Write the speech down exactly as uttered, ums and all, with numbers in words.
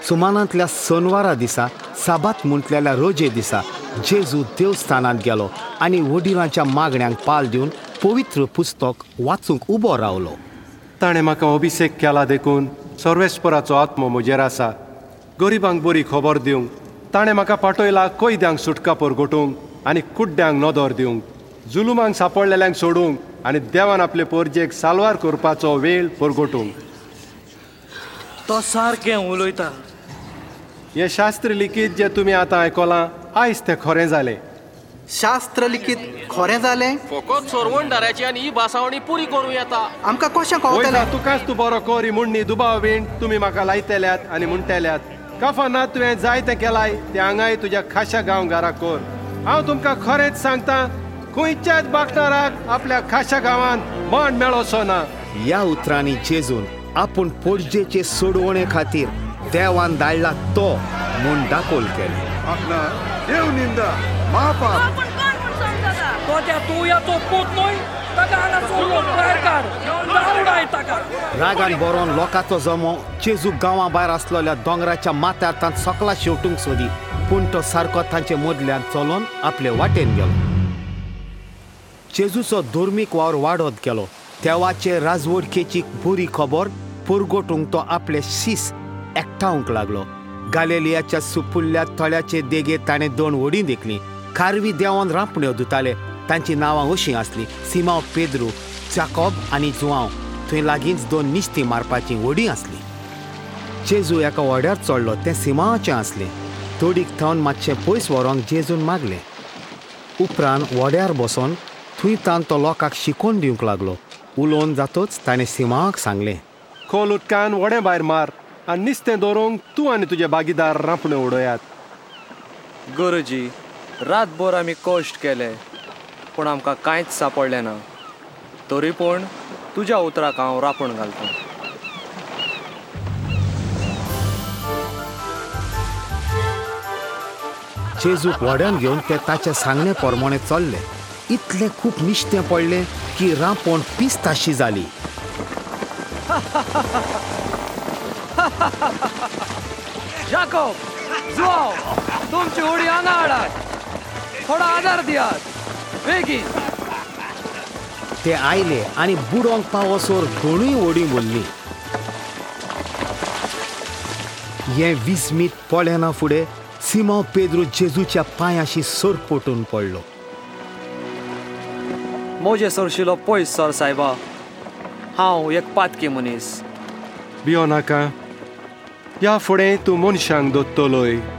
सुमानांतल्या सोनवारा दिसा साबात म्हटलेल्या रोजे दिसा जेजू देवस्थानांत गेलो आनी वडिलांच्या मागण्यांक पाल दिवन पवित्र पुस्तक वाचूंक उबो रावलो. ताणें म्हाका अभिषेक केला देखून सर्वेस्पराचो आत्मो म्हजेर आसा. गरिबांक बरी खबर दिवंक ताणें म्हाका पाठयला कैद्यांक सुटका परगटूंक आनी कुड्ड्यांक नदर दिवंक, जुलुमांक सांपडलेल्यांक सोडूंक आनी देवान आपले परजेक सालवार करपाचो वेळ परगटूंक. तो सारकें उलयता. हे शास्त्र लिखीत जे तुमी आतां आयकलां आयज तें खरें जालें. शास्त्र लिखीत खरें जालें? फकत सोरवंडाऱ्याची आनी ही भासावणी पुरी करूं येता. आमकां कशें कळटलें? तुकाच तूं बरो कर म्हणणी दुबाव बीण तुमी म्हाका लायतल्यात आनी म्हणटल्यात. काफानात तुवें जाय तें केलाय तें हांगाय तुज्या खाशा गांवघरा कर. हांव तुमकां खरेंच सांगता, खंयच्याच बागटाराक आपल्या खाशा गांवांत मान मेळोसो ना. ह्या उतरांनी जेजून आपूण पोरजेचे सोडवणे खातीर देवान धाडला तो म्हूण दाखोल केलें. देव निंदा महापाप तो त्या तुयाचो पूत न्हय, ताका हांगा सोडून भायर काड. दावडाय ताका. रागान बरोवन लोकांचो जमो जेजू गांवां भायर आसलेल्या दोंगराच्या माथ्यार तांत सकला शेवटूंक सोदी, पूण तो सारको तांचे मदल्यान चलोन आपले वाटेन गेलो. जेजूचो धर्मीक वावर वाडत गेलो. देवाचे राजवडकेची बरी खबर पुरगोटूंक तो आपले शीस एकठांवंक लागलो. गालिलियाच्या सुपुल्ल्या तळ्याचे देगेर ताणें दोन व्हडीं देखलीं. खारवी देवान रांपण्यो दिताले. तांची नांवां अशीं आसलीं: सिमांव पेद्रू, जाकोब आनी जुआंव. थंय लागींच दोन निश्ती मारपाचीं व्हडीं आसलीं. जेजू एका व्हड्यार चडलो तें सिमांवाचें आसलें. थोडीक थावन मातशें पयस व्हरोंक जेजून मागलें. उपरांत व्हड्यार बसोन थंय तावन तो लोकांक शिकोवन दिवंक लागलो. उलोवन जातूच ताणें सिमांवाक सांगलें, खोल उदकान व्हडें भायर मार आनी नुस्तें दवरूंक तूं आनी तुजे बागीदार रांपण्यो उडयात. गुरुजी, रातभर आमी कश्ट केले पूण आमकां कांयच सांपडलें ना. तरी पूण तुज्या उतराक हांव रांपण घालतां. जेजूक व्हड्यान घेवन ते ताच्या सांगणे प्रमाणे चल्ले. इतलें खूब निश्तें पडलें की रांपोण पिस्ताशी जाली. जाकोब, जुआंव, तुमची उडी हांगा हाडात. थोडा आदार दियात, बेगीन. ते आयले आनी बुडोवंक पावसोर दोनूय व्हडीं बोल्लीं. हें विस्मीत पळयना फुडें सिमांव पेद्रू जेजूच्या पांयाशी सरपटून पडलो. मोजे सरशिलो पयस सर सायबा. हांव एक पातकी मनीस. भियो नाका. ह्या फुडें तूं मनशांक दोत्तलोय.